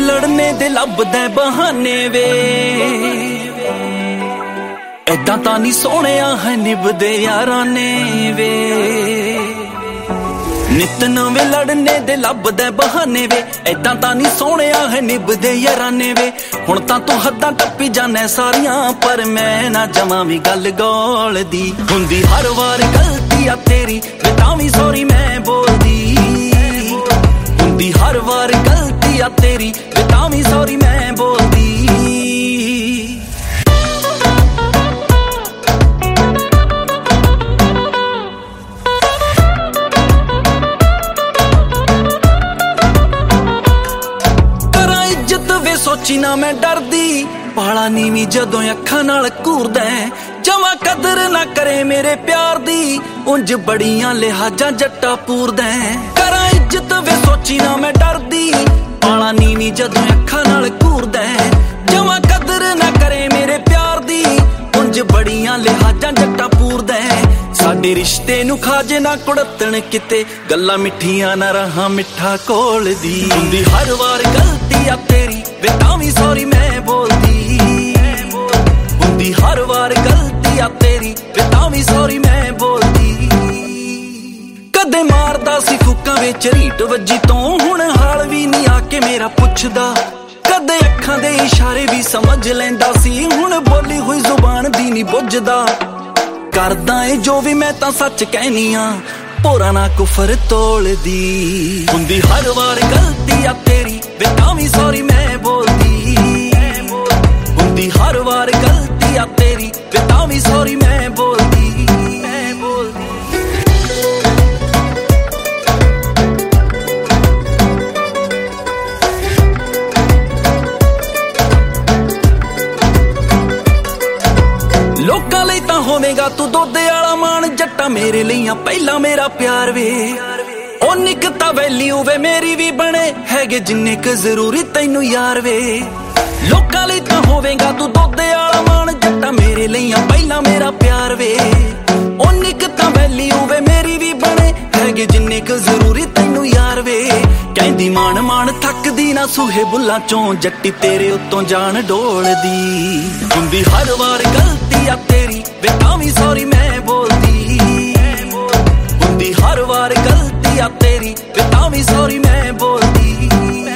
ਲੜਨੇ ਦੇ ਲੱਭਦਾ ਬਹਾਨੇ ਵੇ ਐਦਾਂ ਤਾਂ ਨਹੀਂ ਸੋਹਣਿਆ ਹੈ ਨਿਭਦੇ ਯਾਰਾਂ ਨੇ ਵੇ ਨਿਤ ਨਵੇਂ ਲੜਨੇ ਦੇ ਲੱਭਦਾ ਬਹਾਨੇ ਵੇ ਐਦਾਂ ਤਾਂ ਨਹੀਂ ਸੋਹਣਿਆ ਹੈ ਨਿਭਦੇ ਯਾਰਾਂ ਨੇ ਵੇ ਹੁਣ ਤਾਂ ਤੂੰ ਹੱਦਾਂ ਟੱਪੀ ਜਾਣੇ ਸਾਰੀਆਂ ਪਰ ਮੈਂ ਨਾ ਜਮਾਂ ਵੀ ਗੱਲ ਗੋਲਦੀ ਹੁੰਦੀ ਹਰ ਵਾਰ ਗਲਤੀ ਆ ਤੇਰੀ ਵੇ ਤਾਂ ਵੀ ਸੌਰੀ ਮੈਂ ਬੋਲਦੀ ਹੁੰਦੀ ਹਰ ਵਾਰ ਗਲਤੀ ਆ ਤੇਰੀ ਵੇ ਤਾਂ ਵੀ ਸੌਰੀ ਮੈਂ ਬੋਲਦੀ ਸੋਚੀ ਨਾ ਮੈਂ ਡਰਦੀ ਪਾਲਾ ਨੀਵੀਂ ਜਦੋਂ ਅੱਖਾਂ ਨਾਲ ਘੂਰਦਾ ਜਮਾਂ ਕਦਰ ਨਾ ਕਰੇ ਮੇਰੇ ਪਿਆਰ ਦੀ ਉਂਝ ਬੜੀਆਂ ਲਿਹਾਜ਼ਾਂ ਜੱਟਾ ਪੂਰਦਾ ਕਰਾਂ ਇੱਜ਼ਤ ਵੇ ਸੋਚੀ ਨਾ ਮੈਂ ਡਰਦੀ ਪਾਲਾ ਨੀਵੀਂ ਜਦੋਂ ਅੱਖਾਂ ਨਾਲ ਘੂਰਦਾ ਜਮਾਂ ਕਦਰ ਨਾ ਕਰੇ ਮੇਰੇ ਪਿਆਰ ਦੀ ਉਂਝ ਬੜੀਆਂ ਲਿਹਾਜ਼ਾਂ ਜੱਟਾ ਪੂਰਦਾ ਸਾਡੇ ਰਿਸ਼ਤੇ ਨੂੰ ਖਾਜੇ ਨਾ ਕੁੜਤਣ ਕਿਤੇ ਗੱਲਾਂ ਮਿੱਠੀਆਂ ਨਾ ਰਹਾਂ ਮਿੱਠਾ ਕੋਲਦੀ ਹੁੰਦੀ ਹਰ ਵਾਰ ਗਲਤੀ ਆ ਤੇਰੀ ਵੇ ਤਾਂ ਵੀ ਸੌਰੀ ਮੈਂ ਬੋਲਦੀ ਹੁੰਦੀ ਹਰ ਵਾਰ ਗਲਤੀ ਆ ਤੇਰੀ ਵੇ ਤਾਂ ਵੀ ਸੌਰੀ ਮੈਂ ਬੋਲਦੀ ਕਦੇ ਮਾਰਦਾ ਸੀ ਫੁੱਕਾਂ ਵਿੱਚ ਰੀਟ ਵੱਜੀ ਤੋਂ ਹੁਣ ਹਾਲ ਵੀ ਨਹੀਂ ਆ ਕੇ ਮੇਰਾ ਪੁੱਛਦਾ ਕਦੇ ਅੱਖਾਂ ਦੇ ਇਸ਼ਾਰੇ ਵੀ ਸਮਝ ਲੈਂਦਾ ਸੀ ਹੁਣ ਬੋਲੀ ਹੋਈ ਜ਼ੁਬਾਨ ਦੀ ਨਹੀਂ ਬੁੱਝਦਾ ਕਰਦਾ ਏ ਜੋ ਵੀ ਮੈਂ ਤਾਂ ਸੱਚ ਕਹਿਨੀ ਆ ਭੋਰਾ ਨਾ ਕੁਫਰ ਤੋਲਦੀ ਹੁੰਦੀ ਹਰ ਵਾਰ ਗਲਤੀ ਆ ਤੇਰੀ ਵੇ ਤਾਂ ਵੀ ਸੌਰੀ ਮੈਂ ਬੋਲਦੀ ਹੁੰਦੀ ਹਰ ਵਾਰ ਗਲਤੀ ਆ ਤੇਰੀ ਵੇ ਤਾਂ ਵੀ ਸੌਰੀ ਮੈਂ ਬੋਲਦੀ ਲੋਕਾਂ ਲਈ ਤਾਂ ਹੋਵੇਗਾ ਤੂੰ ਦੋਦੇ ਵਾਲਾ ਮਾਣ ਜੱਟਾ ਮੇਰੇ ਲਈਆਂ ਪਹਿਲਾਂ ਮੇਰਾ ਪਿਆਰ ਵੇ ਉਹ ਨਿਕਤਾ ਵੈਲਿਊ ਵੇ ਮੇਰੀ ਵੀ ਬਣੇ ਹੈਗੇ ਜਿੰਨੇ ਕ ਜ਼ਰੂਰੀ ਤੈਨੂੰ ਯਾਰ ਵੇ ਲੋਕਾਂ ਲਈ ਤਾਂ ਹੋਵੇਗਾ ਤੂੰ ਦੋਦੇ ਵਾਲਾ ਮਾਣ ਜੱਟਾ ਮੇਰੇ ਲਈਆਂ ਪਹਿਲਾਂ ਮੇਰਾ ਪਿਆਰ ਵੇ ਉਹ ਨਿਕਤਾ ਵੈਲਿਊ ਵੇ ਮੇਰੀ ਵੀ ਬਣੇ ਹੈਗੇ ਜਿੰਨੇ ਕ ਜ਼ਰੂਰੀ ਤੈਨੂੰ ਯਾਰ ਵੇ ਕਹਿੰਦੀ ਮਾਣ ਮਾਣ ਥੱਕਦੀ ਨਾ ਸੂਹੇ ਬੁੱਲਾਂ ਚੋਂ ਜੱਟੀ ਤੇਰੇ ਉੱਤੋਂ ਜਾਨ ਡੋਲਦੀ ਹੁੰਦੀ ਹਰ ਵਾਰ ਗਲਤੀ ਆ ਤੇਰੀ ਵੇ ਤਾਂ ਵੀ ਸੌਰੀ ਮੈਂ ਬੋਲਦੀ ਹੁੰਦੀ ਹਰ ਵਾਰ ਗਲਤੀ ਆ ਤੇਰੀ ਵੇ ਤਾਂ ਵੀ ਸੌਰੀ ਮੈਂ ਬੋਲਦੀ